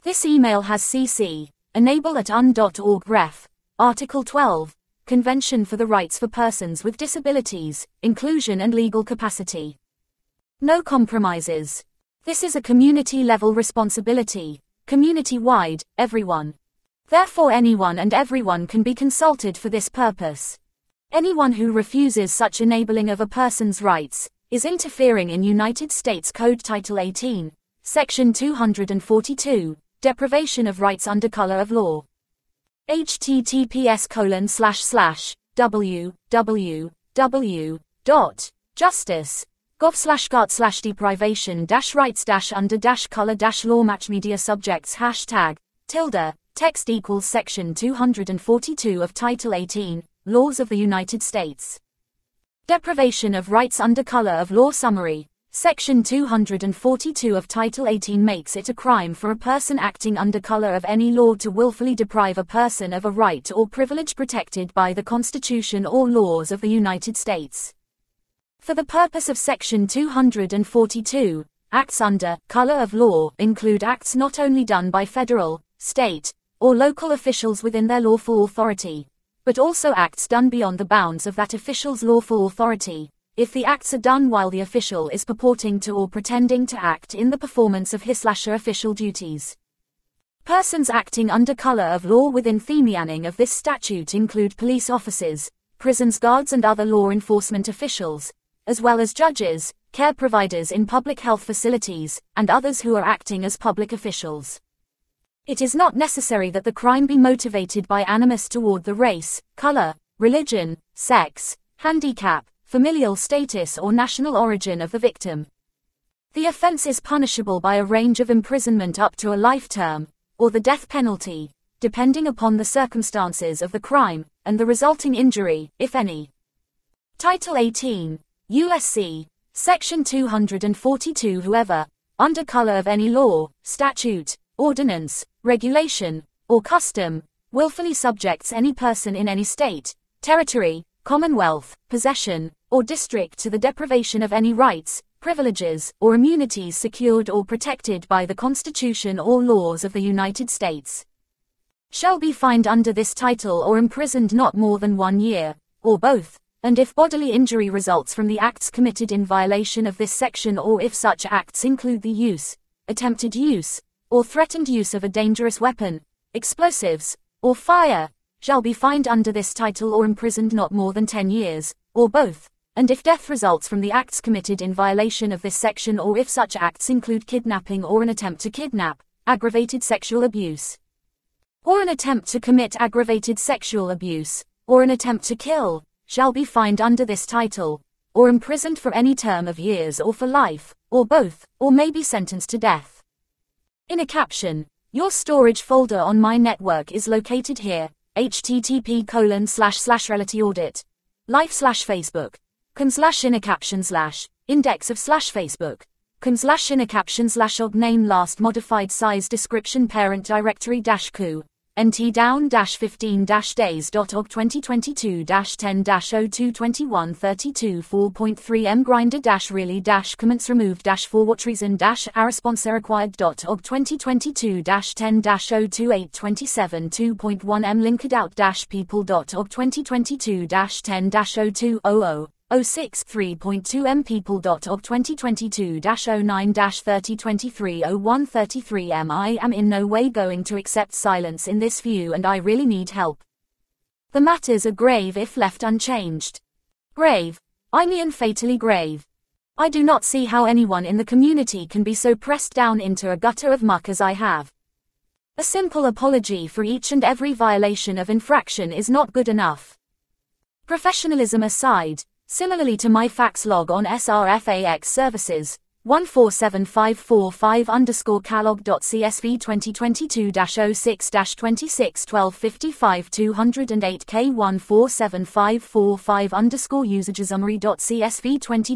This email has CC, enable at un.org ref, Article 12, Convention for the Rights for Persons with Disabilities, Inclusion and Legal Capacity. No compromises. This is a community-level responsibility, community-wide, everyone. Therefore anyone and everyone can be consulted for this purpose. Anyone who refuses such enabling of a person's rights, is interfering in United States Code Title 18, Section 242, Deprivation of Rights under Color of Law. https://www.justice.gov/got/deprivation-rights-under-color-law-match-media-subjects text equals Section 242 of Title 18, Laws of the United States. Deprivation of Rights under Color of Law Summary. Section 242 of Title 18 makes it a crime for a person acting under color of any law to willfully deprive a person of a right or privilege protected by the Constitution or laws of the United States. For the purpose of Section 242, acts under color of law include acts not only done by federal, state, or local officials within their lawful authority, but also acts done beyond the bounds of that official's lawful authority, if the acts are done while the official is purporting to or pretending to act in the performance of his/her official duties. Persons acting under color of law within the meaning of this statute include police officers, prisons guards and other law enforcement officials, as well as judges, care providers in public health facilities, and others who are acting as public officials. It is not necessary that the crime be motivated by animus toward the race, color, religion, sex, handicap, familial status or national origin of the victim. The offense is punishable by a range of imprisonment up to a life term, or the death penalty, depending upon the circumstances of the crime, and the resulting injury, if any. Title 18, U.S.C., Section 242 Whoever, under color of any law, statute, ordinance, regulation, or custom, willfully subjects any person in any state, territory, commonwealth, possession, or district to the deprivation of any rights, privileges, or immunities secured or protected by the Constitution or laws of the United States, shall be fined under this title or imprisoned not more than 1 year, or both, and if bodily injury results from the acts committed in violation of this section or if such acts include the use, attempted use, or threatened use of a dangerous weapon, explosives, or fire, shall be fined under this title or imprisoned not more than 10 years, or both, and if death results from the acts committed in violation of this section or if such acts include kidnapping or an attempt to kidnap, aggravated sexual abuse, or an attempt to commit aggravated sexual abuse, or an attempt to kill, shall be fined under this title, or imprisoned for any term of years or for life, or both, or may be sentenced to death. In a caption, your storage folder on my network is located here, http://reality-audit, life/Facebook, com/innercaption/index of/Facebook, com/innercaption/og name last modified size description parent directory-coup, nt-down-15-days.og 2022-10-02-21-32 4.3 mgrinder-really-comments removed-for what reason-a response required.og 2022-10-02-827 2.1 mlinkedout-people.og 2022-10-02-00 06 3.2 mpeople.og 2022-09-3023 0133 I am in no way going to accept silence in this view and I really need help. The matters are grave if left unchanged. Grave. I mean fatally grave. I do not see how anyone in the community can be so pressed down into a gutter of muck as I have. A simple apology for each and every violation of infraction is not good enough. Professionalism aside, similarly to my fax log on SRFAX services, 147545_calog.csv 2022-06-26-1255 208 K147545_usagesummary.csv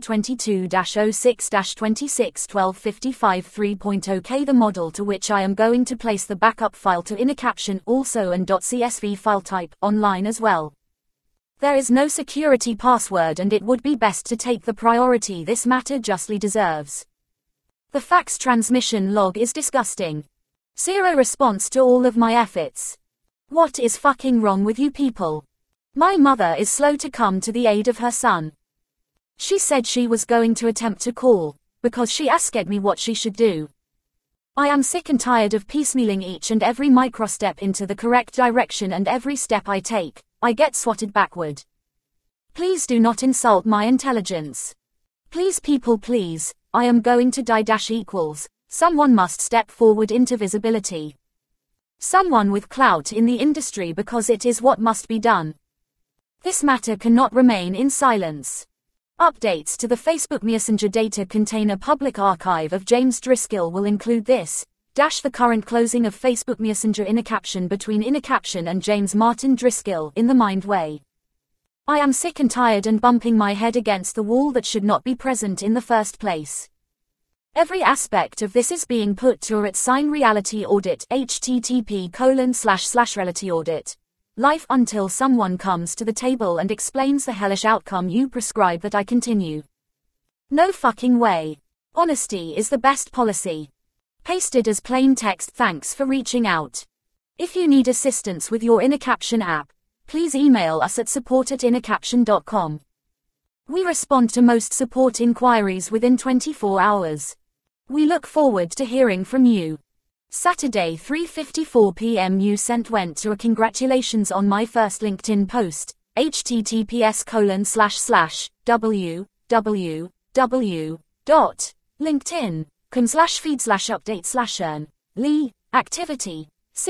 2022-06-26-1255 3.0 The model to which I am going to place the backup file to innercaption also and .csv file type online as well. There is no security password and it would be best to take the priority this matter justly deserves. The fax transmission log is disgusting. Zero response to all of my efforts. What is fucking wrong with you people? My mother is slow to come to the aid of her son. She said she was going to attempt to call, because she asked me what she should do. I am sick and tired of piecemealing each and every microstep into the correct direction, and every step I take, I get swatted backward. Please do not insult my intelligence. Please people please, I am going to die equals, someone must step forward into visibility. Someone with clout in the industry, because it is what must be done. This matter cannot remain in silence. Updates to the Facebook Messenger data container public archive of James Driscoll will include this, the current closing of Facebook Messenger in a caption between in a caption and James Martin Driscoll in the Mind Way. I am sick and tired and bumping my head against the wall that should not be present in the first place. Every aspect of this is being put to reality audit http://reality audit. Life until someone comes to the table and explains the hellish outcome you prescribe that I continue. No fucking way. Honesty is the best policy. Pasted as plain text. Thanks for reaching out. If you need assistance with your InnerCaption app, please email us at support@innercaption.com. We respond to most support inquiries within 24 hours. We look forward to hearing from you. Saturday 3:54 p.m. You went to a congratulations on my first LinkedIn post, https://www.linkedin.com/feed/update/earn. Lee, activity,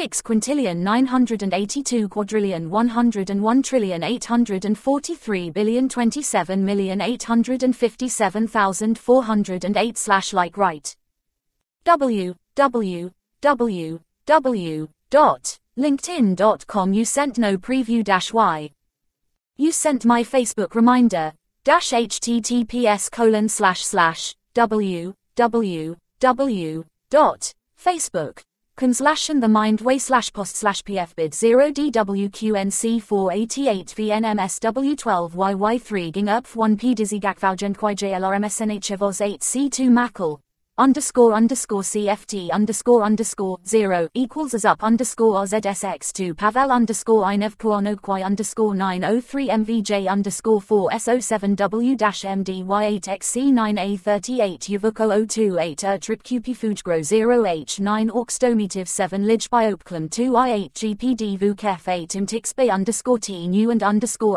6,982,101,143,843,857,408/like right. www.linkedin.com. You sent no preview-y. You sent my Facebook reminder, https://www.facebook.com/and the mindway/post/pfbid0dwqnc488vnmsw12yy3 ging-up1p dizzy-gakvaljnqijlrmsnhevos8c2 mackle. __CFT_0 equals as up _OZSX2 Pavel _INEV_903 MVJ _4SO7W-MDY8XC9A38 Yuvuko 028 Trip QP Fujgro 0H9 Orkstomitiv 7 Lij Biopklum 2I8 GPD Vukef 8 Imtixbay _T new and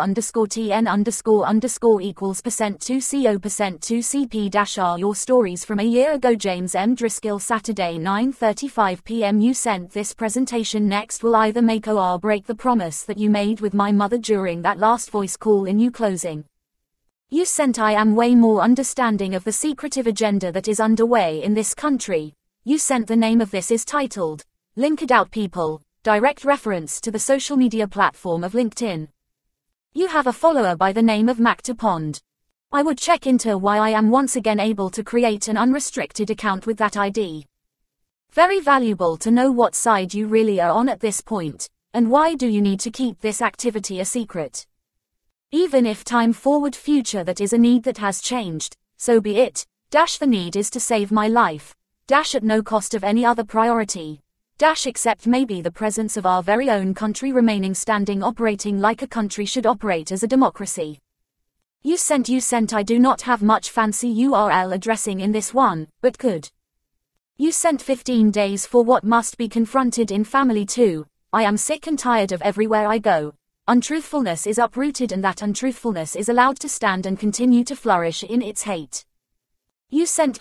_TN equals %2CO%2CP-R. Your stories from a year ago. James M. Driscoll. Saturday 9:35 p.m. You sent this presentation next will either make or break the promise that you made with my mother during that last voice call in you closing. You sent I am way more understanding of the secretive agenda that is underway in this country. You sent the name of this is titled, Linked Out People, direct reference to the social media platform of LinkedIn. You have a follower by the name of Macta Pond. I would check into why I am once again able to create an unrestricted account with that ID. Very valuable to know what side you really are on at this point, and why do you need to keep this activity a secret? Even if time forward future that is a need that has changed, so be it. The need is to save my life. At no cost of any other priority. Except maybe the presence of our very own country remaining standing, operating like a country should operate as a democracy. You sent I do not have much fancy URL addressing in this one, but could. You sent 15 days for what must be confronted in family too. I am sick and tired of everywhere I go. Untruthfulness is uprooted and that untruthfulness is allowed to stand and continue to flourish in its hate. You sent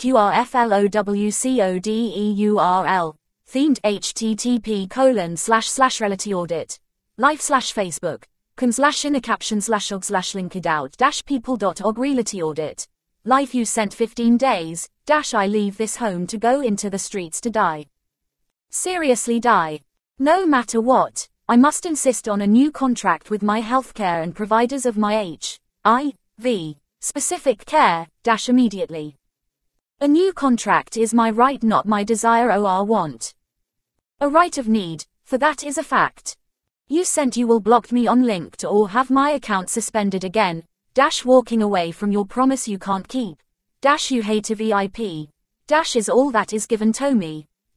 QRFLOWCODEURL, themed http://reality audit, live/Facebook. /in-a-caption/og/linked-out-people.org reality audit. Life you sent 15 days, I leave this home to go into the streets to die. Seriously die. No matter what, I must insist on a new contract with my healthcare and providers of my HIV specific care, immediately. A new contract is my right, not my desire or want. A right of need, for that is a fact. You will block me on LinkedIn or have my account suspended again, walking away from your promise you can't keep, you hate a VIP, is all that is given to me,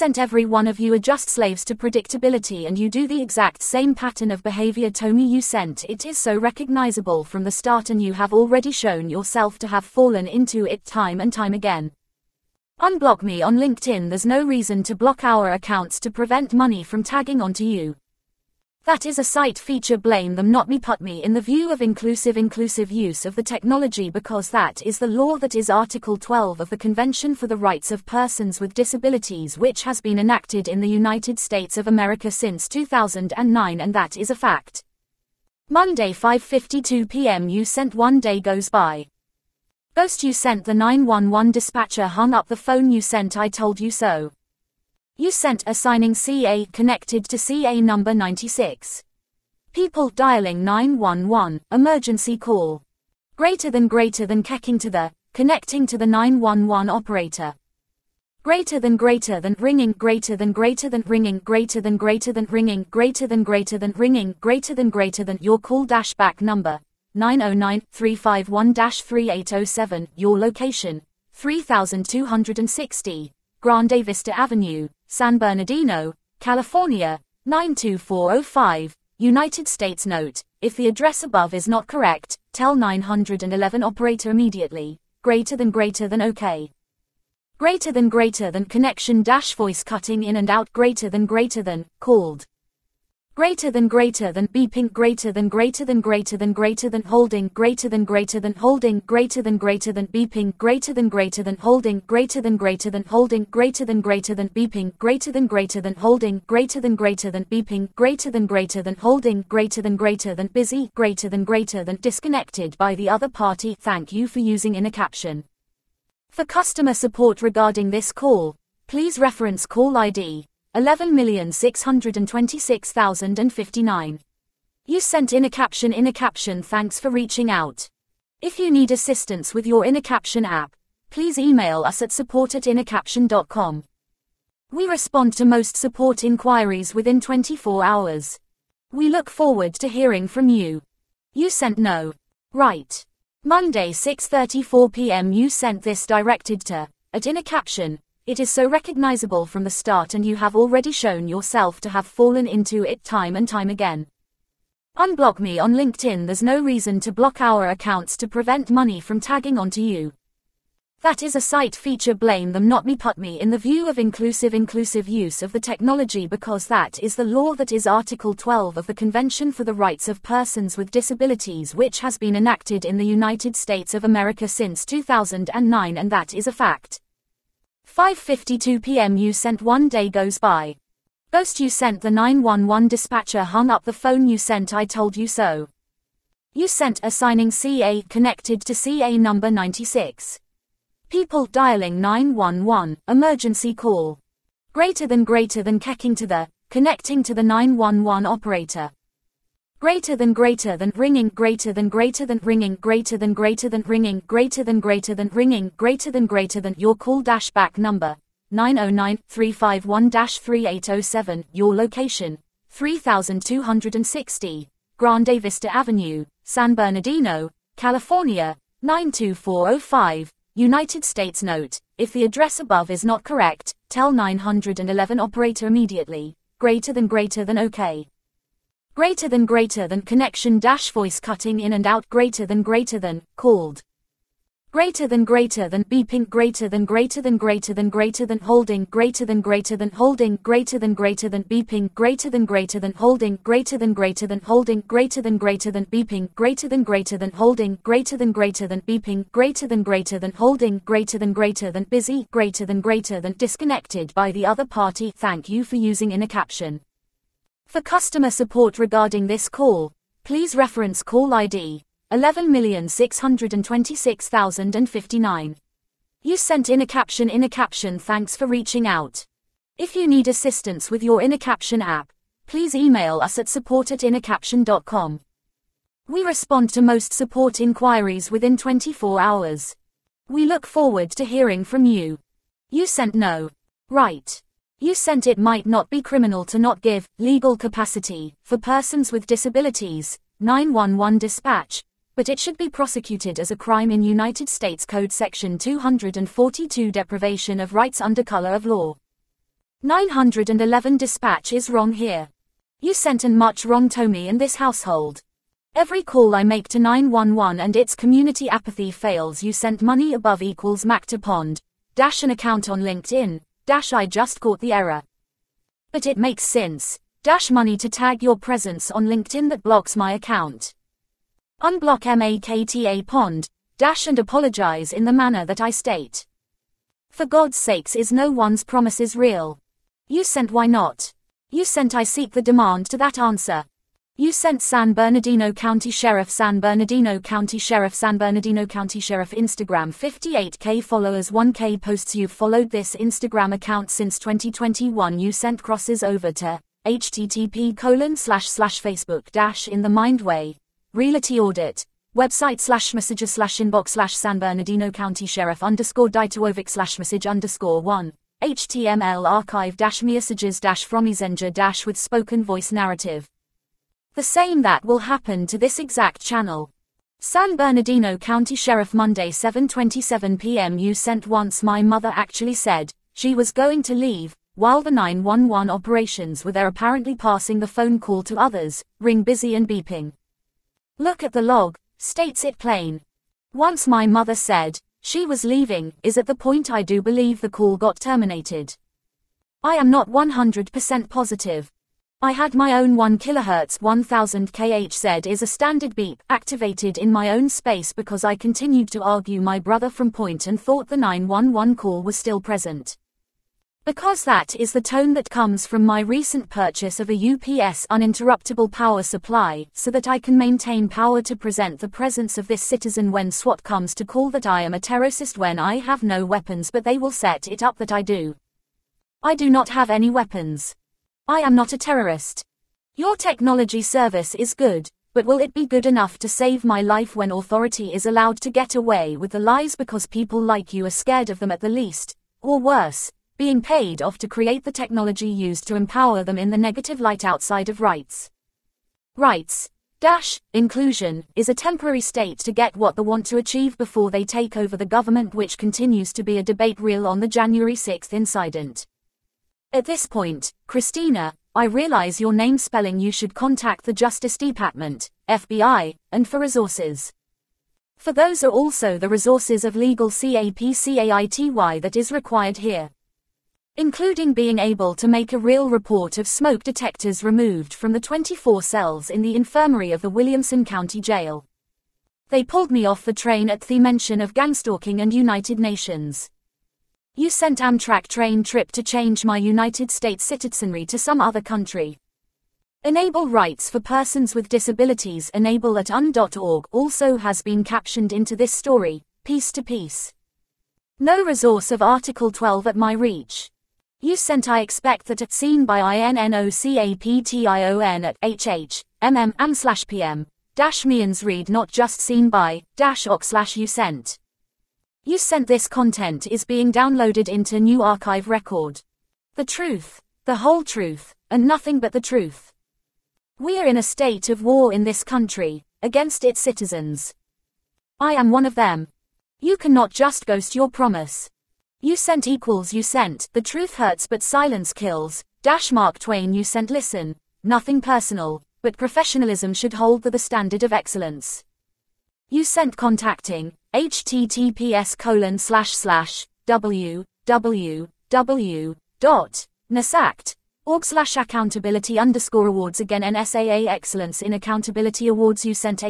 100% every one of you are just slaves to predictability, and you do the exact same pattern of behavior Tommy you sent. It is so recognizable from the start, and you have already shown yourself to have fallen into it time and time again. Unblock me on LinkedIn. There's no reason to block our accounts to prevent money from tagging onto you. That is a site feature blame them not me put me in the view of inclusive use of the technology because that is the law that is Article 12 of the Convention for the Rights of Persons with Disabilities which has been enacted in the United States of America since 2009 and that is a fact. Monday 5:52 p.m. You sent 1 day goes by. Ghost you sent the 911 dispatcher hung up the phone you sent I told you so. You sent assigning CA connected to CA number 96. People dialing 911, emergency call. Greater than kecking to the, connecting to the 911 operator. Greater than ringing, greater than ringing, greater than ringing, greater than ringing, greater than your call dash back number, 909-351-3807, your location, 3260, Grande Vista Avenue, San Bernardino, California, 92405, United States. Note, if the address above is not correct, tell 911 operator immediately, greater than OK. Greater than connection dash voice cutting in and out greater than called. Greater than beeping greater than holding greater than holding greater than beeping greater than holding greater than holding greater than beeping greater than holding greater than beeping greater than holding greater than busy greater than disconnected by the other party. Thank you for using inner caption. For customer support regarding this call, please reference call ID 11,626,059. You sent inner caption. Thanks for reaching out. If you need assistance with your inner caption app, please email us at support@innercaption.com. We respond to most support inquiries within 24 hours. We look forward to hearing from you. You sent no. Right. Monday 6:34 p.m. You sent this directed to, at inner caption. It is so recognizable from the start and you have already shown yourself to have fallen into it time and time again. Unblock me on LinkedIn. There's no reason to block our accounts to prevent money from tagging onto you. That is a site feature blame them not me put me in the view of inclusive use of the technology because that is the law that is Article 12 of the Convention for the Rights of Persons with Disabilities which has been enacted in the United States of America since 2009 and that is a fact. 5:52 p.m. You sent 1 day goes by. Ghost you sent the 911 dispatcher hung up the phone you sent I told you so. You sent assigning CA connected to CA number 96. People dialing 911, emergency call. Greater than kecking to the, connecting to the 911 operator. Greater than ringing, greater than ringing, greater than ringing, greater than ringing, greater than your call dash back number, 909-351-3807, your location, 3260, Grande Vista Avenue, San Bernardino, California, 92405, United States. Note, if the address above is not correct, tell 911 operator immediately, greater than OK. Greater than connection dash voice cutting in and out greater than called. Greater than beeping greater than holding greater than holding greater than beeping greater than holding greater than holding greater than beeping greater than holding greater than beeping greater than holding greater than busy greater than disconnected by the other party. Thank you for using inner caption. For customer support regarding this call, please reference call ID 11,626,059. You sent inner caption. Thanks for reaching out. If you need assistance with your inner caption app, please email us at support@innercaption.com. We respond to most support inquiries within 24 hours. We look forward to hearing from you. You sent no. Right. You sent it might not be criminal to not give legal capacity for persons with disabilities 911 dispatch, but it should be prosecuted as a crime in United States Code Section 242 deprivation of rights under color of law. 911 dispatch is wrong here. You sent and much wrong to me and this household. Every call I make to 911 and its community apathy fails. You sent money above equals Macta Pond, dash an account on LinkedIn, dash I just caught the error. But it makes sense. dash money to tag your presence on LinkedIn that blocks my account. Unblock MAKTA pond, dash and apologize in the manner that I state. For God's sakes, is no one's promises real? You sent why not? You sent I seek the demand to that answer. You sent San Bernardino County Sheriff, San Bernardino County Sheriff, San Bernardino County Sheriff. Instagram 58K followers, 1K posts. You've followed this Instagram account since 2021. You sent crosses over to http://facebook- in the mind way. Realty audit. Website /messages /inbox San Bernardino County Sheriff _Ditovic /message _1. HTML archive messages from messenger with spoken voice narrative. The same that will happen to this exact channel. San Bernardino County Sheriff, Monday 7:27 p.m. You sent once my mother actually said she was going to leave, while the 911 operations were there apparently passing the phone call to others, ring busy and beeping. Look at the log, states it plain. Once my mother said she was leaving is at the point I do believe the call got terminated. I am not 100% positive. I had my own 1 kHz 1000 kHz is a standard beep activated in my own space because I continued to argue my brother from point and thought the 911 call was still present. Because that is the tone that comes from my recent purchase of a UPS uninterruptible power supply so that I can maintain power to present the presence of this citizen when SWAT comes to call that I am a terrorist when I have no weapons, but they will set it up that I do. I do not have any weapons. I am not a terrorist. Your technology service is good, but will it be good enough to save my life when authority is allowed to get away with the lies because people like you are scared of them at the least, or worse, being paid off to create the technology used to empower them in the negative light outside of rights? Rights, inclusion, is a temporary state to get what they want to achieve before they take over the government, which continues to be a debate reel on the January 6th incident. At this point, Christina, I realize your name spelling. You should contact the Justice Department, FBI, and for resources. For those are also the resources of legal CAPCAITY that is required here. Including being able to make a real report of smoke detectors removed from the 24 cells in the infirmary of the Williamson County Jail. They pulled me off the train at the mention of gangstalking and United Nations. You sent Amtrak train trip to change my United States citizenry to some other country. Enable rights for persons with disabilities. Enable at un.org also has been captioned into this story, piece to piece. No resource of Article 12 at my reach. You sent I expect that at seen by INNOCAPTION at HH/MM/PM means read not just seen by -ok/ you sent. You sent this content is being downloaded into new archive record. The truth, the whole truth, and nothing but the truth. We're in a state of war in this country, against its citizens. I am one of them. You cannot just ghost your promise. You sent you sent, the truth hurts but silence kills, Mark Twain. You sent listen, nothing personal, but professionalism should hold the standard of excellence. You sent contacting, https://www.nasact.org/accountability_awards. Again NSAA Excellence in Accountability Awards. You sent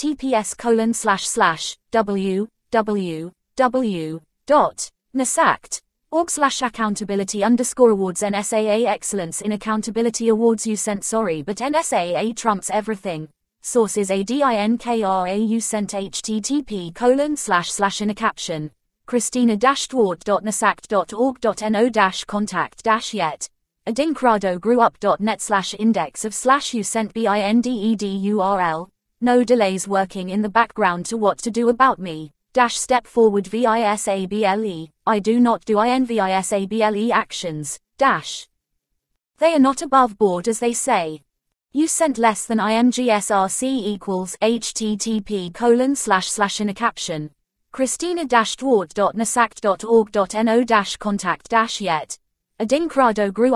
https://www.nasact.org/accountability_awards. NSAA Excellence in Accountability Awards. You sent sorry but NSAA trumps everything. Sources ADINKRA. You sent http:// in a caption. Christina-Dwart.nasact.org.no-contact-yet. Adinkrado grew up.net/index of/ you sent BINDED URL. No delays working in the background to what to do about me. Step forward VISABLE. I do not do INVISABLE actions. They are not above board as they say. You sent less than IMGSRC equals http:// in a caption. Christina-Dwart.nasact.org.no-contact-yet. Adinkrado grew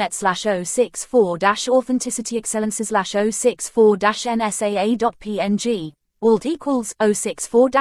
up.net/064-064-NSAA.png. Alt equals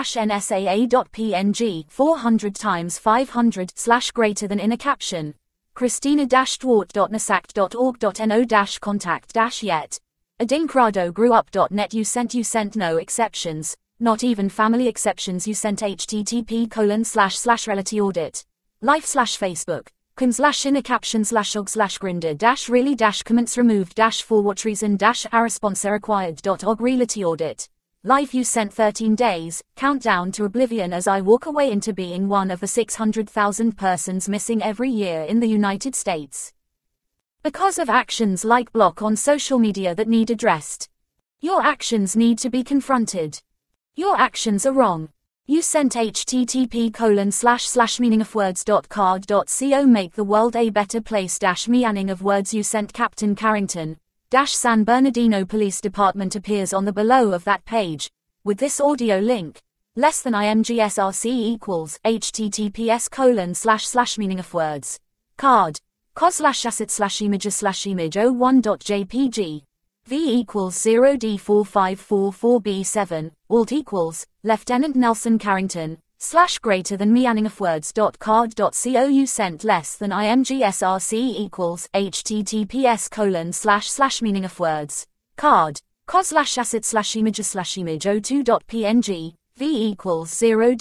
064-NSAA.png 400 times 500 / greater than in a caption. Christina-Dwart.nasact.org.no-contact-yet. Adinkrado grew up.net. You sent no exceptions, not even family exceptions. You sent http://reality audit. Life/Facebook. com/inner caption/og/grinder- really comments removed -for what reason -our response required.og reality audit. Life. You sent 13 days, countdown to oblivion as I walk away into being one of the 600,000 persons missing every year in the United States. Because of actions like block on social media that need addressed. Your actions need to be confronted. Your actions are wrong. You sent http://meaningofwords.card.co make the world a better place -meaning of words. You sent Captain Carrington San Bernardino Police Department appears on the below of that page, with this audio link, less than imgsrc equals https://meaningofwords. Card. cos/asset/image/image 01.jpg. V equals 0D4544B7, alt equals, Lieutenant Nelson Carrington, /meaningofwords.card.co you sent less than imgsrc equals https://meaningofwords. Card. cos/asset/image/image 02.png. V equals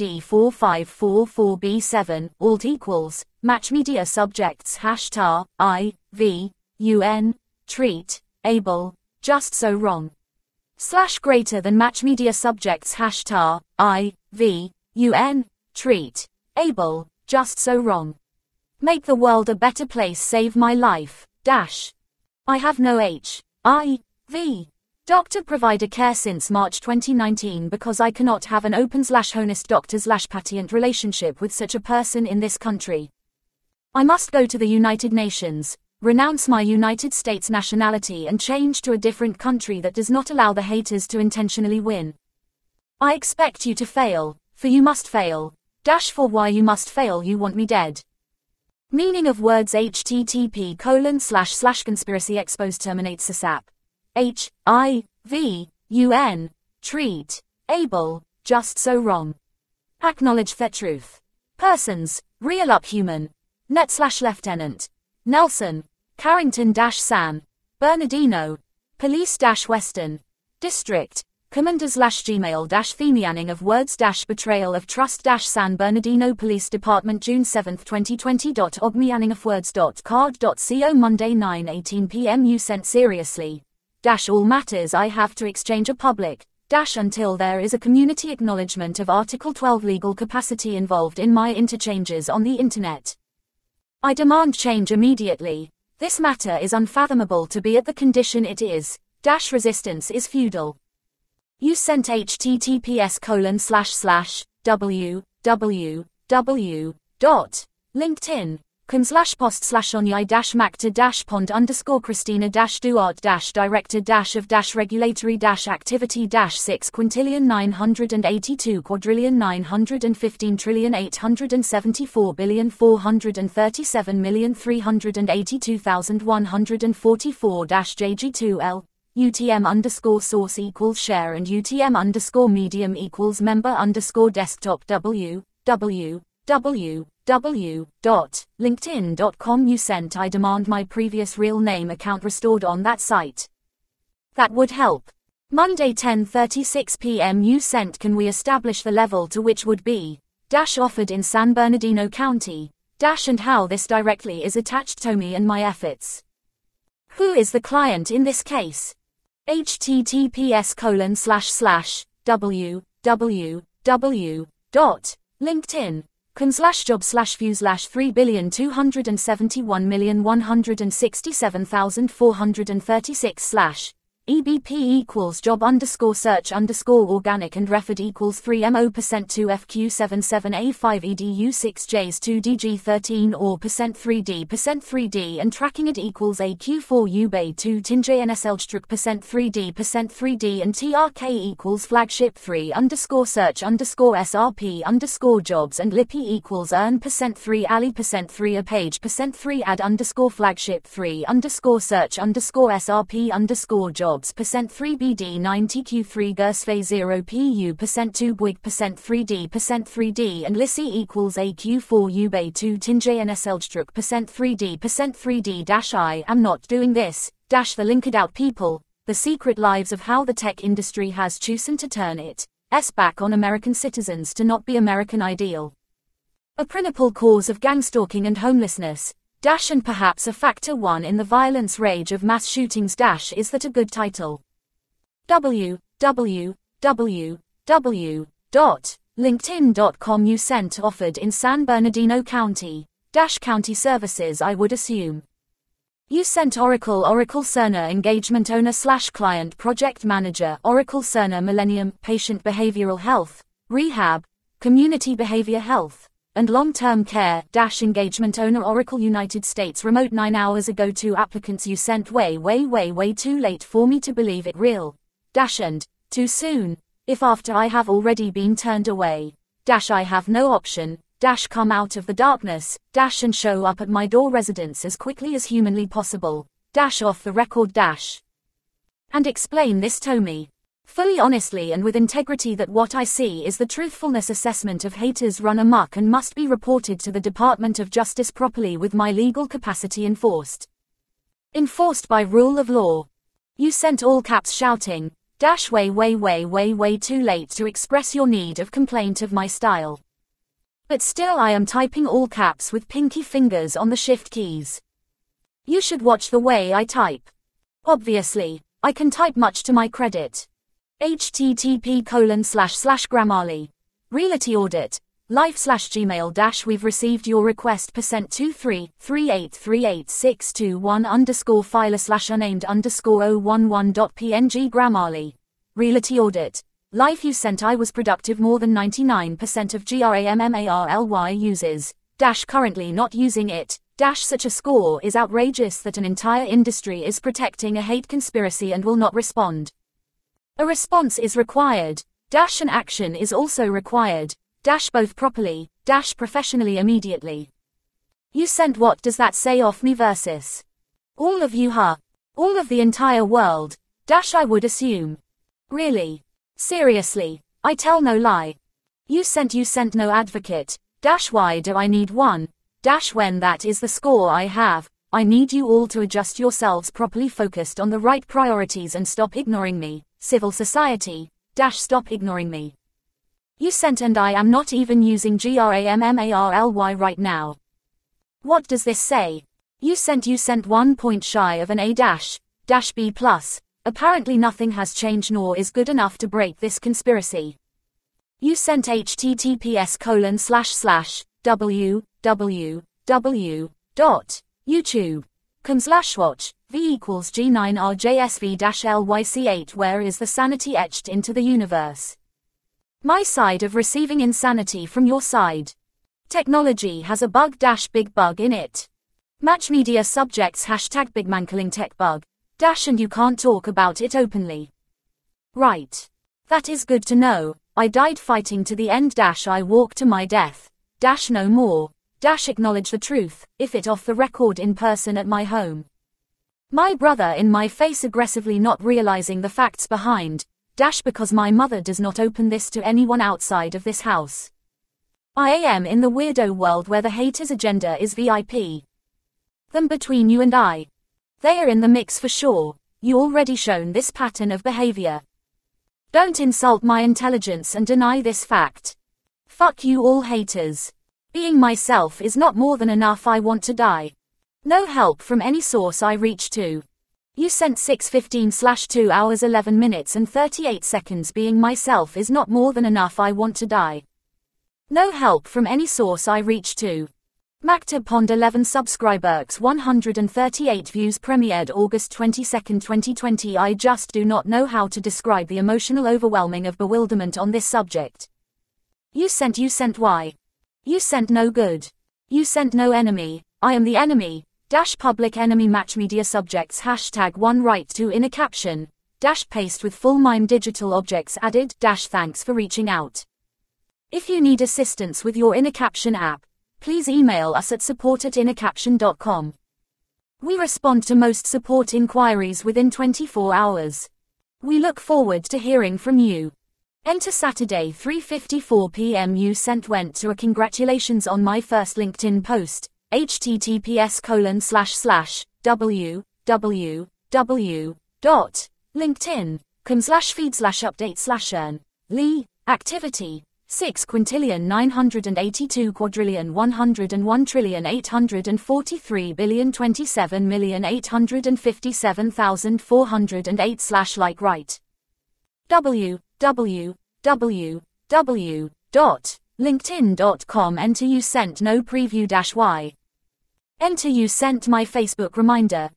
0D4544B7, alt equals, match media subjects #I, V, UN, treat, able, just so wrong. /greater than match media subjects #I, V, UN, treat, able, just so wrong. Make the world a better place. Save my life, I have no HIV. Doctor provider care since March 2019 because I cannot have an open/honest doctor/patient relationship with such a person in this country. I must go to the United Nations, renounce my United States nationality and change to a different country that does not allow the haters to intentionally win. I expect you to fail, for you must fail. For why you must fail. You want me dead. Meaning of words http://conspiracy expose terminate SASAP. HIV, UN, treat, able, just so wrong. Acknowledge the truth. Persons, real up human. Net/Lieutenant Nelson Carrington San Bernardino Police Western District Commanders/Gmail the meaning of words betrayal of trust San Bernardino Police Department June 7, 2020. Og meaningofwords.card.co Monday 9:18 p.m. You sent seriously. All matters I have to exchange are public. Until there is a community acknowledgement of Article 12 legal capacity involved in my interchanges on the internet. I demand change immediately. This matter is unfathomable to be at the condition it is. Resistance is futile. You sent https://www.linkedin.com//onidash-macta-100-484-434-jg2l UTM_source equals share and UTM_medium equals member_desktop www.linkedin.com. You sent I demand my previous real name account restored on that site. That would help. Monday 10:36 p.m. You sent can we establish the level to which would be offered in San Bernardino County and how this directly is attached to me and my efforts. Who is the client in this case? https://www.linkedin.com/jobs/views/3,227,436/ EBP equals job_search_organic and referred equals 3mo%2FQ77A5EDU6Js2DG13 or %3D and tracking it equals AQ4UBay2 TinJNSLStruk%3D and TRK equals flagship 3_search_SRP_jobs and Lippy equals earn%3 alley%3 a page%3 add_flagship 3_search_SRP_jobs jobs %3 BD 90Q3 Gersve 0 PU %2 Bouygues %3D and Lissy equals AQ4 UBay 2 Tinjay NSLJDRUK %3D I am not doing this, the linked out people, the secret lives of how the tech industry has chosen to turn its back on American citizens to not be American ideal. A principal cause of gangstalking and homelessness, and perhaps a factor one in the violence rage of mass shootings is that a good title. www.linkedin.com You sent offered in San Bernardino County, county services I would assume. You sent Oracle Cerner engagement owner / client project manager Oracle Cerner Millennium patient behavioral health, rehab, community behavior health, and long-term care engagement owner Oracle United States remote 9 hours ago 2 applicants you sent way too late for me to believe it real, and too soon, if after I have already been turned away, I have no option, come out of the darkness, and show up at my door residence as quickly as humanly possible, off the record and explain this to me. Fully honestly and with integrity that what I see is the truthfulness assessment of haters run amok and must be reported to the Department of Justice properly with my legal capacity enforced. Enforced by rule of law. You sent all caps shouting, way too late to express your need of complaint of my style. But still I am typing all caps with pinky fingers on the shift keys. You should watch the way I type. Obviously, I can type much to my credit. http://Grammarly. Realty audit. Life/Gmail- We've received your request %233838621_filer/unnamed_011.png Grammarly. Realty audit. Life you sent I was productive more than 99% of GRAMMARLY uses, currently not using it, such a score is outrageous that an entire industry is protecting a hate conspiracy and will not respond. A response is required, an action is also required, both properly, professionally immediately. You sent what does that say of me versus all of you all of the entire world, I would assume. Really? Seriously, I tell no lie. You sent no advocate, why do I need one, when that is the score I have, I need you all to adjust yourselves properly focused on the right priorities and stop ignoring me, civil society, stop ignoring me. You sent and I am not even using GRAMMARLY right now. What does this say? You sent 1 point shy of an A-, B+. Apparently nothing has changed nor is good enough to break this conspiracy. You sent https://www.youtube.com/watch v equals G9RJSV-LYC8 Where is the sanity etched into the universe? My side of receiving insanity from your side. Technology has a bug big bug in it. Match media subjects #bigmankling tech bug. And you can't talk about it openly. Right. That is good to know. I died fighting to the end I walk to my death. No more. Acknowledge the truth, if it off the record in person at my home. My brother in my face aggressively not realizing the facts behind. Because my mother does not open this to anyone outside of this house. I am in the weirdo world where the haters' agenda is VIP. Them between you and I. They are in the mix for sure. You already shown this pattern of behavior. Don't insult my intelligence and deny this fact. Fuck you all haters. Being myself is not more than enough. I want to die. No help from any source I reach to. You sent 6:15/2 hours 11 minutes and 38 seconds. Being myself is not more than enough. I want to die. No help from any source I reach to. Maktub Pond 11 subscribers 138 views premiered August 22, 2020 I just do not know how to describe the emotional overwhelming of bewilderment on this subject. You sent why? You sent no good. You sent no enemy. I am the enemy. Public enemy match media subjects #1 right to in a caption. Paste with full mime digital objects added. Thanks for reaching out. If you need assistance with your inner caption app, please email us at support@innercaption.com. We respond to most support inquiries within 24 hours. We look forward to hearing from you. Enter Saturday 3:54 p.m. You sent went to a congratulations on my first LinkedIn post. https://www.linkedin.com/feed/update/earn. Lee, activity, 6,982,101,843,857,408/like right. www.linkedin.com. Enter you sent no preview -y. Enter you sent my Facebook reminder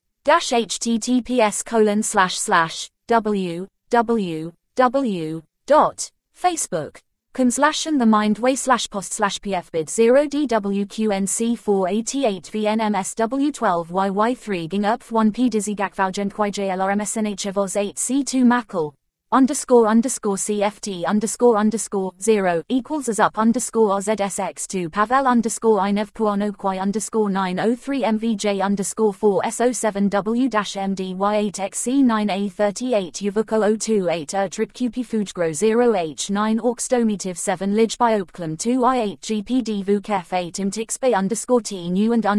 www.facebook.com/www.facebook.com/pfbid0dwqnc488vnmsw12yy3 gingupf1p dizzy gakvaljnquijlrms8c2 mackle __CFT_0 equals as up _OZSX2 Pavel _INEV Puanoquai _903 MVJ _4 SO7W-MDY8XC9A38 Yuvuko 028 Trip QP Fujgro 0H9 Orkstomitiv 7 Lij Biopclam 2I8 GPD Vukef 8 Imtixbay _T new and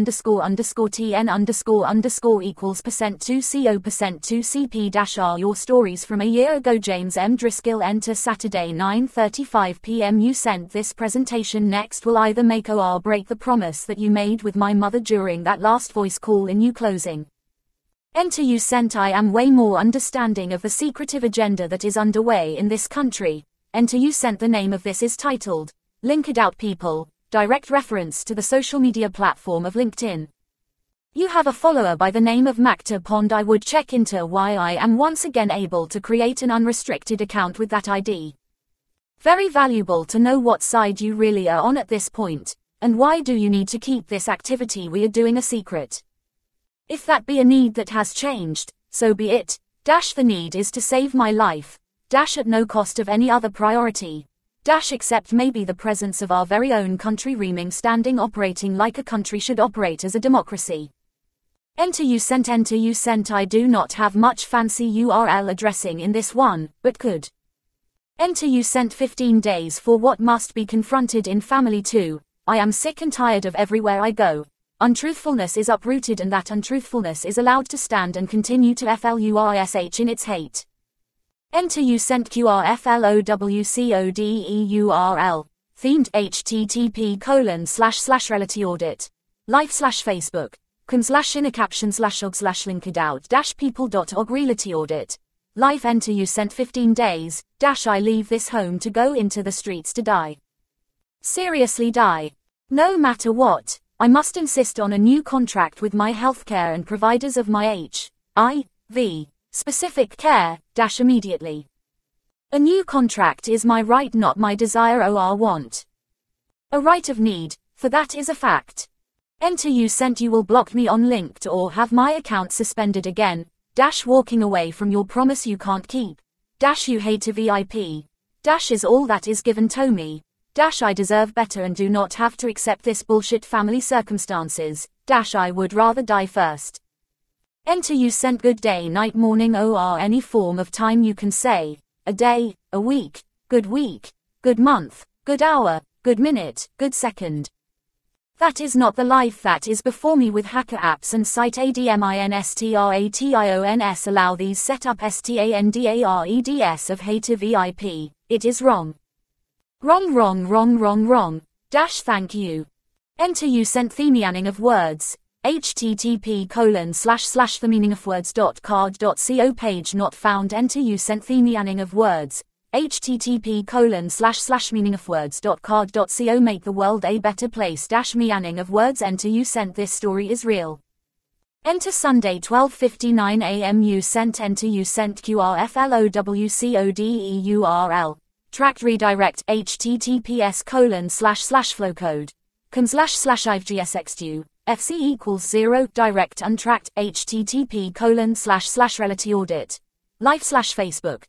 _TN equals %2CO%2CP-R. Your stories from a year ago. James M. Driscoll. Enter Saturday 9:35 p.m. You sent this presentation next will either make or break the promise that you made with my mother during that last voice call in you closing. Enter you sent I am way more understanding of the secretive agenda that is underway in this country. Enter you sent the name of this is titled, Linked Out People, direct reference to the social media platform of LinkedIn. You have a follower by the name of Macta Pond. I would check into why I am once again able to create an unrestricted account with that ID. Very valuable to know what side you really are on at this point, and why do you need to keep this activity we are doing a secret? If that be a need that has changed, so be it. The need is to save my life, at no cost of any other priority, except maybe the presence of our very own country reaming standing operating like a country should operate as a democracy. Enter you sent I do not have much fancy URL addressing in this one, but could. Enter you sent 15 days for what must be confronted in family too. I am sick and tired of everywhere I go. Untruthfulness is uprooted and that untruthfulness is allowed to stand and continue to fluish in its hate. Enter you sent QRFLOWCODEURL. Themed http://reality audit. Life/Facebook. com/innercaption/og/linkedout-people.org reality audit. Life enter you sent 15 days, I leave this home to go into the streets to die. Seriously die. No matter what, I must insist on a new contract with my healthcare and providers of my HIV specific care, immediately. A new contract is my right, not my desire or want. A right of need, for that is a fact. Enter you sent you will block me on linked or have my account suspended again, walking away from your promise you can't keep, you hate a VIP, is all that is given to me, I deserve better and do not have to accept this bullshit family circumstances, I would rather die first. Enter you sent good day, night, morning or any form of time you can say, a day, a week, good month, good hour, good minute, good second. That is not the life that is before me with hacker apps and site adminstrations allow these setup standards of hate to VIP. It is wrong. Wrong. Thank you. Enter you sent the meaning of words. http://themeaningofwords.card.co page not found. Enter you sent the meaning of words. http://meaningofwords.card.co make the world a better place. Meaning of words. Enter you sent this story is real. Enter Sunday 12:59 a.m. you sent enter you sent QRFLOWCODEURL. Tracked redirect https://flowcode. com//ivgsx2. FC equals 0 direct untracked http://reality audit. Life/Facebook.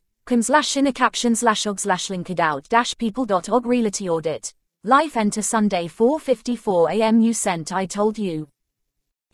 com/innercaption/og/linkedout-people.org reality audit. Life enter Sunday 4:54 a.m. you sent I told you.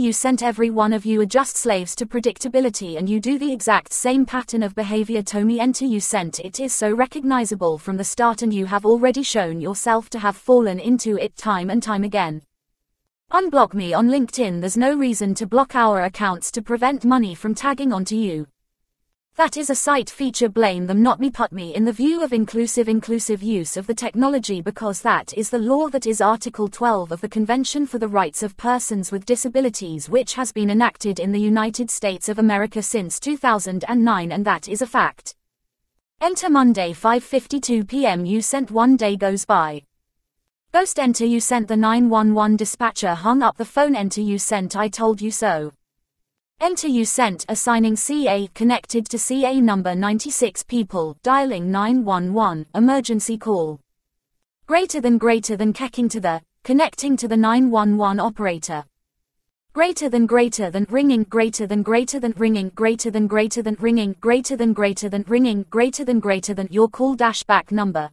you sent. Every one of you are just slaves to predictability, and you do the exact same pattern of behavior. Tommy, enter you sent. It is so recognizable from the start, and you have already shown yourself to have fallen into it time and time again. Unblock me on LinkedIn. There's no reason to block our accounts to prevent money from tagging onto you. That is a site feature. Blame them, not me. Put me in the view of inclusive use of the technology, because that is the law. That is Article 12 of the Convention for the Rights of Persons with Disabilities, which has been enacted in the United States of America since 2009, and that is a fact. Enter Monday 5:52 p.m. You sent. One day goes by. Ghost. Enter you sent. The 911 dispatcher hung up the phone. Enter you sent. I told you so. Enter you sent. Assigning CA. Connected to CA number 96 people. Dialing 911. Emergency call. Greater than checking to the. Connecting to the 911 operator. Greater than ringing. Greater than ringing. Greater than ringing. Greater than ringing. Greater than your call. Back number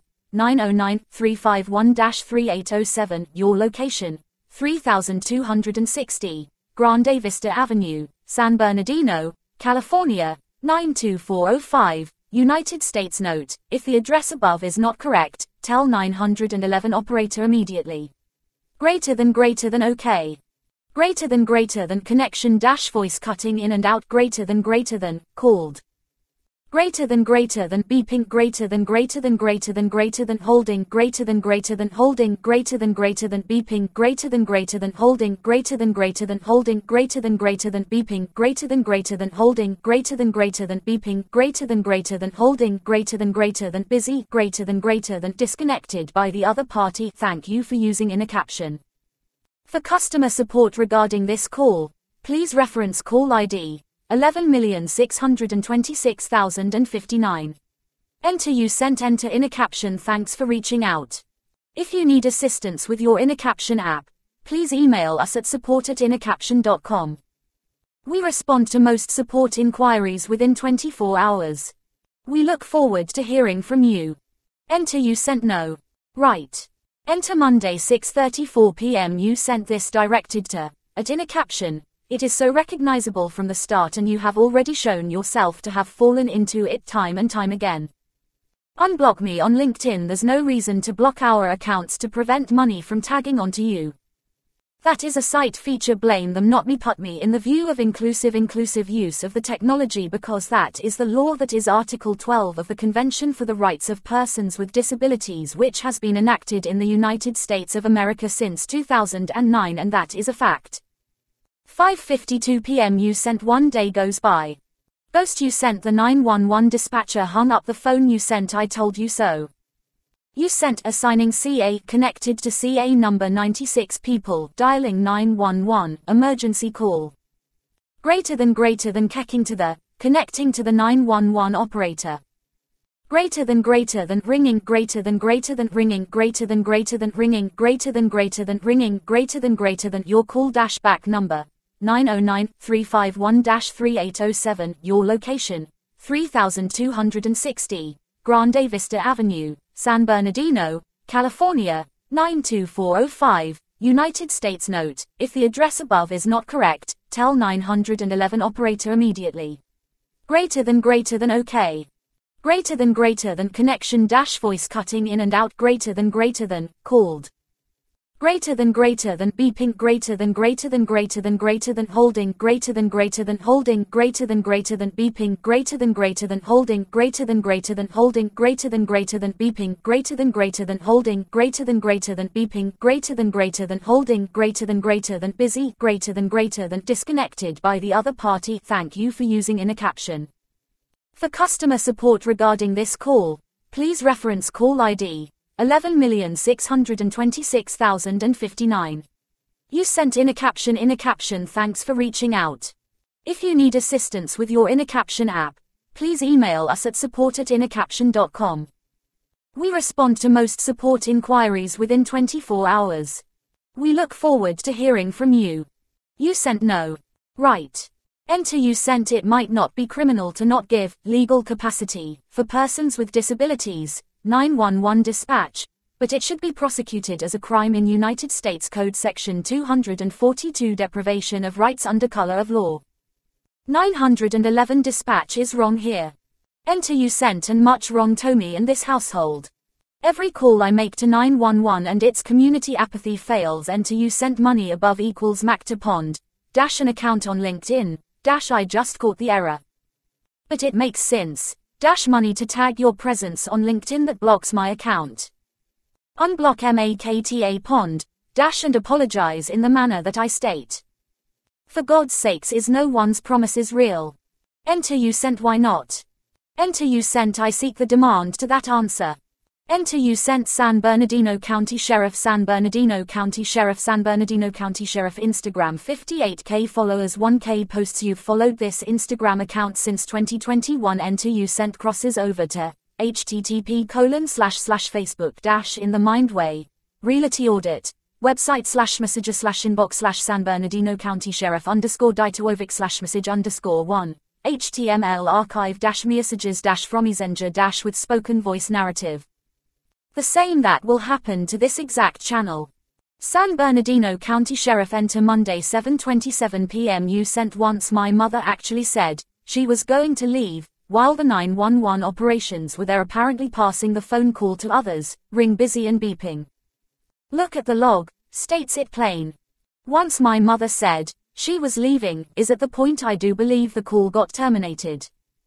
909-351-3807. Your location 3260 Grande Vista Avenue, San Bernardino, California 92405, United States. Note: if the address above is not correct, tell 911 operator immediately. Greater than OK. Greater than connection. Voice cutting in and out. Greater than called. Greater than beeping greater than holding greater than holding greater than beeping greater than holding greater than holding greater than beeping greater than holding greater than beeping greater than holding greater than busy greater than disconnected by the other party. Thank you for using inner caption. For customer support regarding this call, please reference call ID 11,626,059. Enter you sent enter inner caption. Thanks for reaching out. If you need assistance with your inner caption app, please email us at support@innercaption.com. We respond to most support inquiries within 24 hours. We look forward to hearing from you. Enter you sent no. Right. Enter Monday 6:34 p.m. You sent this directed to @inner caption. It is so recognizable from the start and you have already shown yourself to have fallen into it time and time again. Unblock me on LinkedIn. There's no reason to block our accounts to prevent money from tagging onto you. That is a site feature. Blame them, not me. Put me in the view of inclusive use of the technology, because that is the law. That is Article 12 of the Convention for the Rights of Persons with Disabilities, which has been enacted in the United States of America since 2009, and that is a fact. 5:52 p.m. You sent. One day goes by. Ghost. You sent. The 911 dispatcher hung up the phone. You sent. I told you so. You sent. Assigning CA connected to CA number 96 people dialing 911 emergency call. Greater than kecking to the connecting to the 911 operator. Greater than ringing greater than ringing greater than ringing greater than ringing greater than your call dash back number 909-351-3807. Your location 3260 Grande Vista Avenue, San Bernardino, California 92405, United States. Note: if the address above is not correct, tell 911 operator immediately. Greater than okay. Greater than connection dash voice cutting in and out. Greater than called. Greater than beeping greater than holding greater than holding greater than beeping greater than holding greater than holding greater than beeping greater than holding greater than beeping greater than holding greater than busy greater than disconnected by the other party. Thank you for using inner caption. For customer support regarding this call, please reference call ID 11,626,059. You sent inner caption. Thanks for reaching out. If you need assistance with your inner caption app, please email us at support@innercaption.com. We respond to most support inquiries within 24 hours. We look forward to hearing from you. You sent no. Right. Enter you sent. It might not be criminal to not give legal capacity for persons with disabilities 911 dispatch, but it should be prosecuted as a crime in United States Code Section 242. Deprivation of rights under color of law. 911 dispatch is wrong here. Enter you sent and much wrong to me and this household. Every call I make to 911 and its community apathy fails. Enter you sent money above equals Macta Pond dash an account on LinkedIn dash I just caught the error. But it makes sense. Dash money to tag your presence on LinkedIn that blocks my account. Unblock Makta Pond dash and apologize in the manner that I state. For God's sakes, is no one's promises real? Enter you sent. Why not? Enter you sent. I seek the demand to that answer. Enter you sent. San Bernardino County Sheriff, San Bernardino County Sheriff, San Bernardino County Sheriff. Instagram 58K followers, 1K posts. You've followed this Instagram account since 2021. Enter you sent crosses over to http://facebook- in the mind way. Realty audit. Website /messenger /inbox /San Bernardino County Sheriff _Ditovic /message _1. HTML archive messages from messenger with spoken voice narrative. The same that will happen to this exact channel. San Bernardino County Sheriff. Enter Monday 7:27 p.m. You sent. Once my mother actually said she was going to leave, while the 911 operations were there apparently passing the phone call to others, ring busy and beeping. Look at the log, states it plain. Once my mother said she was leaving is at the point I do believe the call got terminated.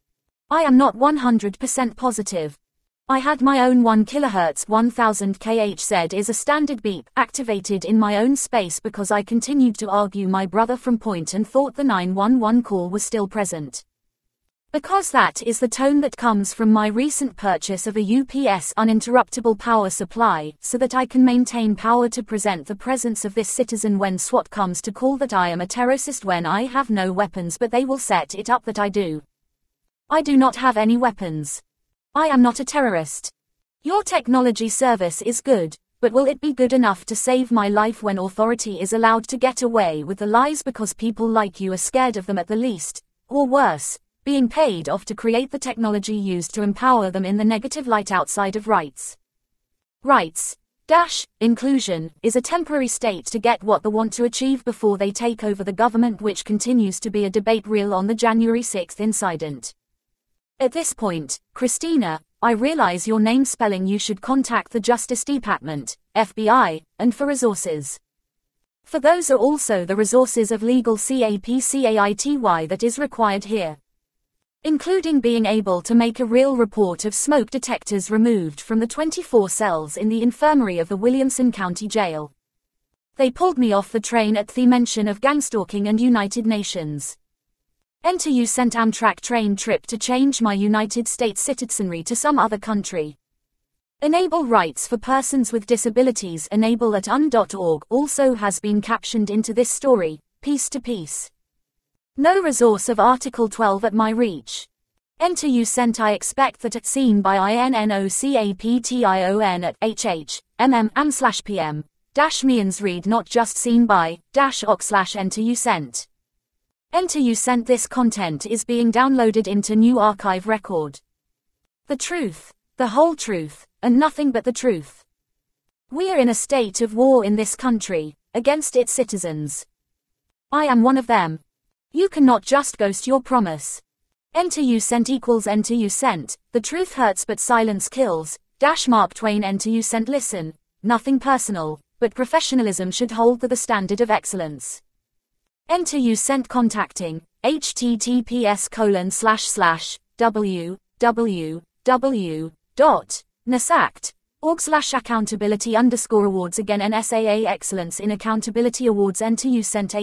I am not 100% positive. I had my own 1 kHz 1000 kHz is a standard beep activated in my own space because I continued to argue my brother from point and thought the 911 call was still present. Because that is the tone that comes from my recent purchase of a UPS uninterruptible power supply so that I can maintain power to present the presence of this citizen when SWAT comes to call that I am a terrorist when I have no weapons but they will set it up that I do. I do not have any weapons. I am not a terrorist. Your technology service is good, but will it be good enough to save my life when authority is allowed to get away with the lies because people like you are scared of them at the least, or worse, being paid off to create the technology used to empower them in the negative light outside of rights? Rights, inclusion, is a temporary state to get what they want to achieve before they take over the government, which continues to be a debate reel on the January 6th incident. At this point, Christina, I realize your name spelling you should contact the Justice Department, FBI, and for resources. For those are also the resources of legal CAPCAITY that is required here. Including being able to make a real report of smoke detectors removed from the 24 cells in the infirmary of the Williamson County Jail. They pulled me off the train at the mention of gangstalking and United Nations. Enter you sent Amtrak train trip to change my United States citizenry to some other country. Enable rights for persons with disabilities enable at un.org also has been captioned into this story, piece to piece. No resource of Article 12 at my reach. Enter you sent I expect that at seen by INNOCAPTION at HH/MM/PM means read not just seen by /oc/enter you sent. Enter you sent this content is being downloaded into new archive record. The truth, the whole truth, and nothing but the truth. We're in a state of war in this country, against its citizens. I am one of them. You cannot just ghost your promise. Enter you sent equals enter you sent, the truth hurts but silence kills, Mark Twain enter you sent listen, nothing personal, but professionalism should hold the standard of excellence. Enter you sent contacting, https://www.nasact.org/accountability_awards again NSAA Excellence in Accountability Awards enter you sent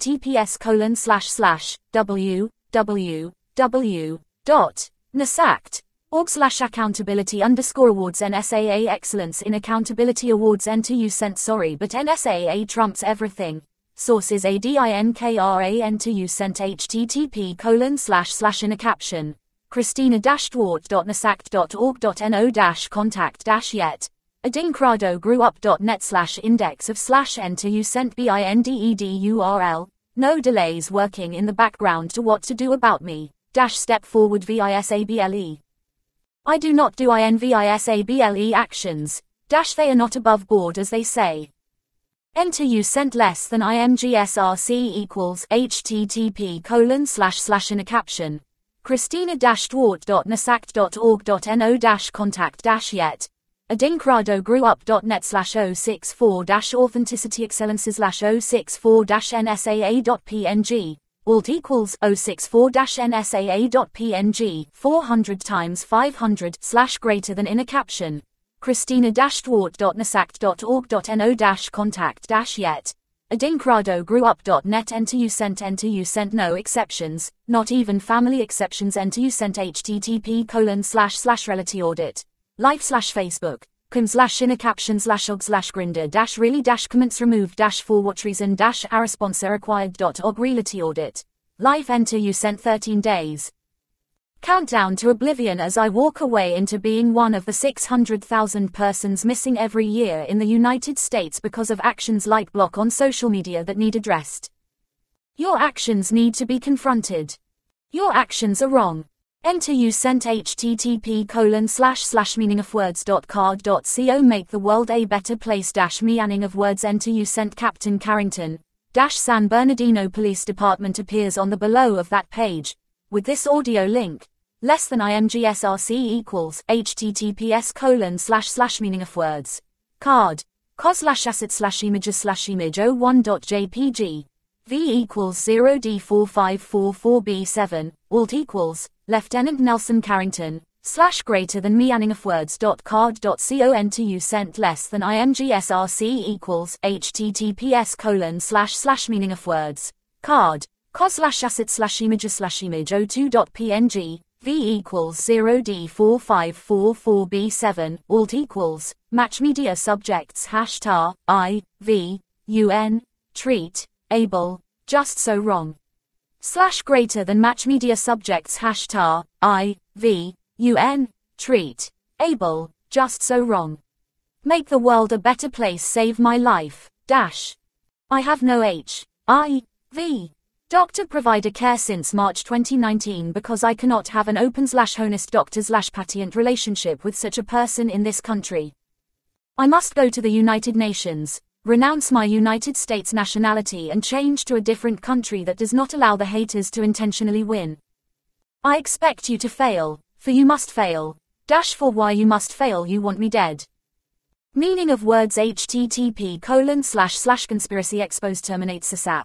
https://www.nasact.org/accountability_awards NSAA Excellence in Accountability Awards enter you sent sorry but NSAA trumps everything. Sources ADINKRA enter you sent http:// in a caption. Christina-dwart.nasact.org.no-contact-yet. Adinkrado grew up.net/index of /enter you sent BINDED URL. No delays working in the background to what to do about me. Step forward VISABLE. I do not do INVISABLE actions. They are not above board as they say. Enter you sent less than IMGSRC equals http:// in a caption. Christina-dwart.nasact.org.no-contact-yet. Adinkrado grew up.net/064-authenticity excellences/064-nsaa.png. Alt equals 064-nsaa.png 400 times 500 / greater than in a caption. Christina-dwart.nasact.org.no-contact-yet. Adinkrado grew up.net enter you sent no exceptions, not even family exceptions enter you sent http:// reality audit. Life/Facebook. com/in a caption/og/grinder- really comments removed -for what reason -a response required.og reality audit. Life enter you sent 13 days. Countdown to oblivion as I walk away into being one of the 600,000 persons missing every year in the United States because of actions like block on social media that need addressed. Your actions need to be confronted. Your actions are wrong. Enter you sent http:// meaningofwords.card.co make the world a better place meaning of words enter you sent Captain Carrington San Bernardino Police Department appears on the below of that page with this audio link. Less than IMGSRC equals https:// meaningofwords. Card. cos/asset/images/image01.jpg. V equals 0D4544B7, alt equals, Lieutenant Nelson Carrington, / greater than meaningofwords.card.con to you sent less than imgsrc equals https:/ meaningofwords, card, cos / asset / images / image 02.png, V equals 0D4544B7, alt equals, match media subjects #tar, I, V, UN, treat, able, just so wrong. / greater than match media subjects #tar, I, V, UN, treat, able, just so wrong. Make the world a better place, save my life, dash. I have no HIV. Doctor provider care since March 2019 because I cannot have an open / honest doctor / patient relationship with such a person in this country. I must go to the United Nations, renounce my United States nationality and change to a different country that does not allow the haters to intentionally win. I expect you to fail, for you must fail, dash for why you must fail, you want me dead. Meaning of words http:// conspiracy expose terminate sasap.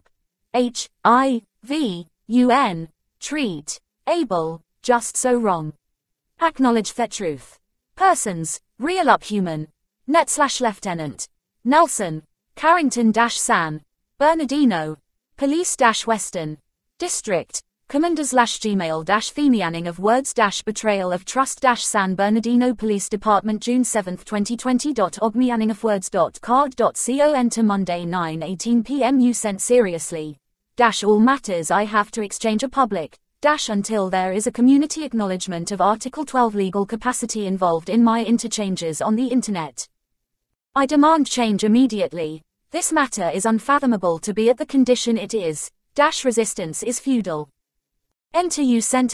HIV, treat, able, just so wrong. Acknowledge the truth. Persons, real up human. Net / Lieutenant Nelson, Carrington - San Bernardino, Police - Western District, Commanders / Gmail - theming of words - betrayal of trust - San Bernardino Police Department June 7, 2020. ogmeaningofwords.card.con to Monday 9:18 p.m. You sent seriously. All matters I have to exchange are public. Until there is a community acknowledgement of Article 12 legal capacity involved in my interchanges on the internet. I demand change immediately. This matter is unfathomable to be at the condition it is. Resistance is futile. Enter you sent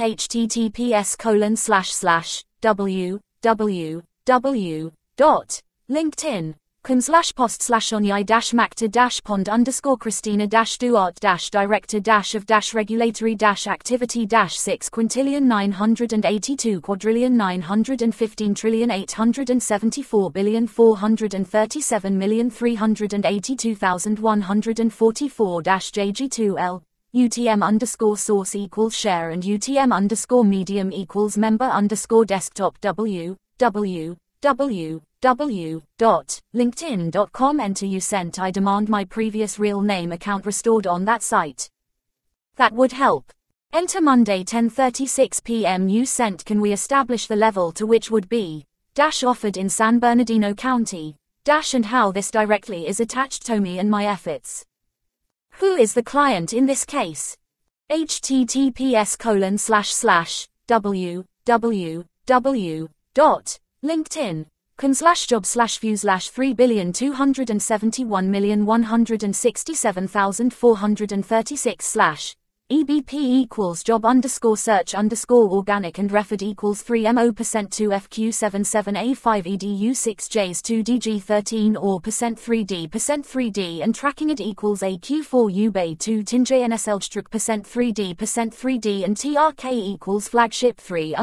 https://www.linkedin.com//DashMacToDash.director-of-regulatory-activity-6quintillion982 UTM_source equals share and UTM_medium equals member_desktop www.linkedin.com. Enter you sent. I demand my previous real name account restored on that site. That would help. Enter Monday 10:36 p.m. You sent. Can we establish the level to which would be offered in San Bernardino County and how this directly is attached to me and my efforts? Who is the client in this case? https://www.linkedin.com/jobs/views/3,271,167,436/ EBP equals job_search_organic and referred equals 3mo%2FQ77A5EDU6Js2DG13 or %3D and tracking it equals AQ4UBay2 TinJNSLStruk%3D and TRK equals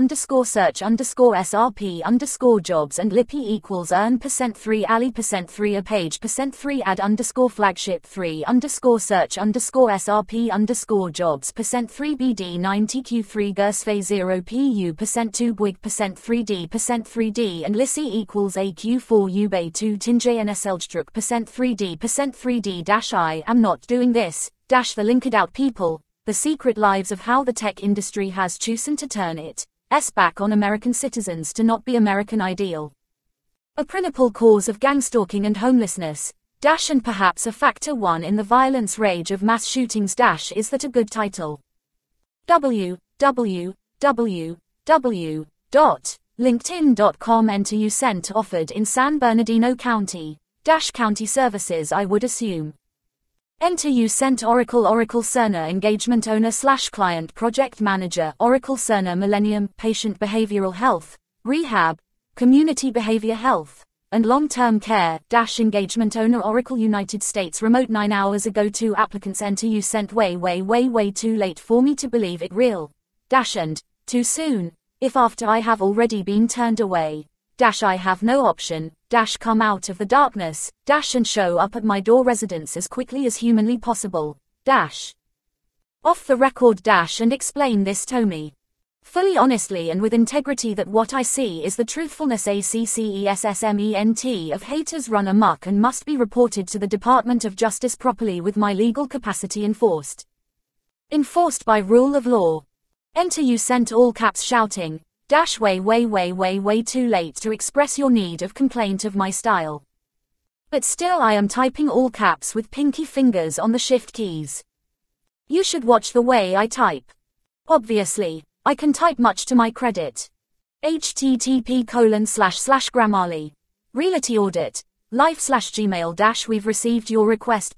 flagship3_search_SRP_jobs and Lippy equals earn%3 Ali%3 a page%3 add_flagship3_search_SRP_jobs %3 BD90Q3 Gersfay 0 PU %2 Bwig %3D and Lissy equals AQ4 UBay2 TinJNSLStruk %3D I am not doing this the linked out people, the secret lives of how the tech industry has chosen to turn its back on American citizens to not be American ideal. A principal cause of gangstalking and homelessness. And perhaps a factor one in the violence rage of mass shootings. Is that a good title? www.linkedin.com. Enter you sent offered in San Bernardino County County services I would assume. Enter you sent Oracle Cerner engagement owner / client project manager Oracle Cerner Millennium patient behavioral health, rehab, community behavior health and long-term care engagement owner Oracle United States remote 9 hours ago. 2 applicants. Enter you sent way too late for me to believe it real and too soon if after I have already been turned away I have no option come out of the darkness and show up at my door residence as quickly as humanly possible dash. Off the record dash and explain this to me. Fully honestly and with integrity that what I see is the truthfulness ACCESSMENT of haters run amok and must be reported to the Department of Justice properly with my legal capacity enforced. Enforced by rule of law. Enter you sent all caps shouting, dash way too late to express your need of complaint of my style. But still I am typing all caps with pinky fingers on the shift keys. You should watch the way I type. Obviously, I can type much to my credit. http://Grammarly. Realty Audit. Life/Gmail- We've received your request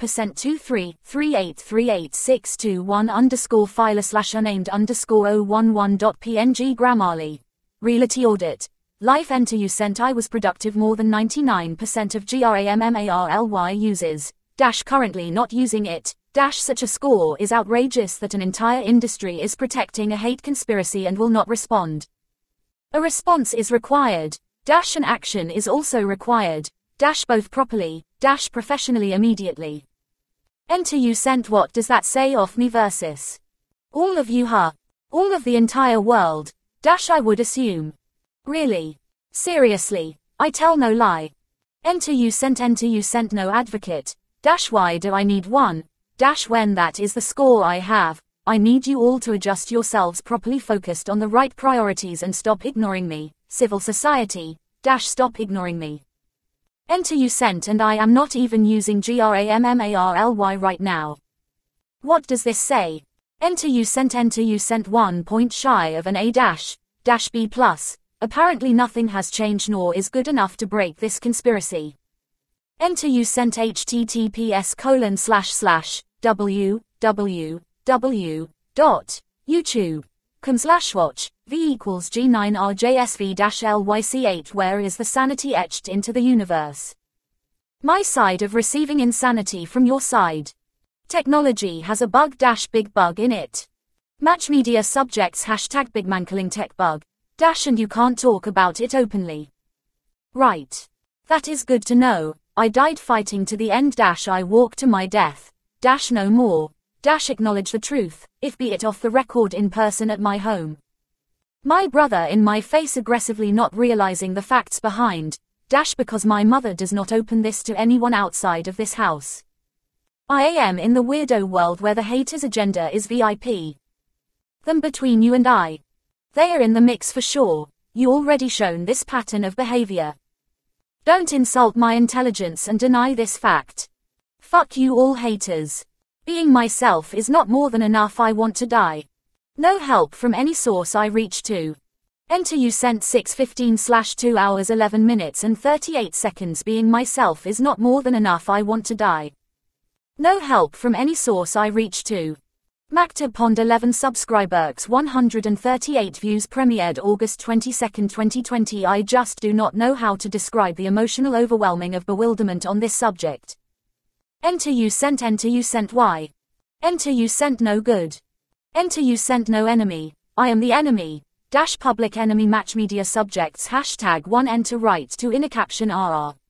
%233838621_filer/unnamed_011.png Grammarly. Realty Audit. Life enter you sent I was productive more than 99% of GRAMMARLY uses. Currently not using it. Such a score is outrageous that an entire industry is protecting a hate conspiracy and will not respond. A response is required. An action is also required. Both properly. Professionally immediately. Enter you sent what does that say of me versus all of you all of the entire world. I would assume. Really? Seriously? I tell no lie. Enter you sent no advocate. Why do I need one? When that is the score I have, I need you all to adjust yourselves properly focused on the right priorities and stop ignoring me. Civil society. Stop ignoring me. Enter you sent and I am not even using GRAMMARLY right now. What does this say? Enter you sent 1 point shy of an A-B+. Apparently nothing has changed nor is good enough to break this conspiracy. Enter you sent https://www.youtube.com/watch v equals G9RJSV-LYC8 Where is the sanity etched into the universe? My side of receiving insanity from your side. Technology has a bug big bug in it. Match media subjects #bigmankling tech bug and you can't talk about it openly. Right. That is good to know. I died fighting to the end I walk to my death. No more. Acknowledge the truth, if be it off the record in person at my home. My brother in my face aggressively not realizing the facts behind. Because my mother does not open this to anyone outside of this house. I am in the weirdo world where the haters' agenda is VIP. Them between you and I. They are in the mix for sure. You already shown this pattern of behavior. Don't insult my intelligence and deny this fact. Fuck you all haters. Being myself is not more than enough. I want to die. No help from any source I reach to. Enter you sent 6:15/2 hours 11 minutes and 38 seconds. Being myself is not more than enough. I want to die. No help from any source I reach to. Maktab Pond 11 subscribers 138 views premiered August 22, 2020. I just do not know how to describe the emotional overwhelming of bewilderment on this subject. Enter you sent why? Enter you sent no good. Enter you sent no enemy. I am the enemy. Public enemy match media subjects #1 enter right to inner caption RR.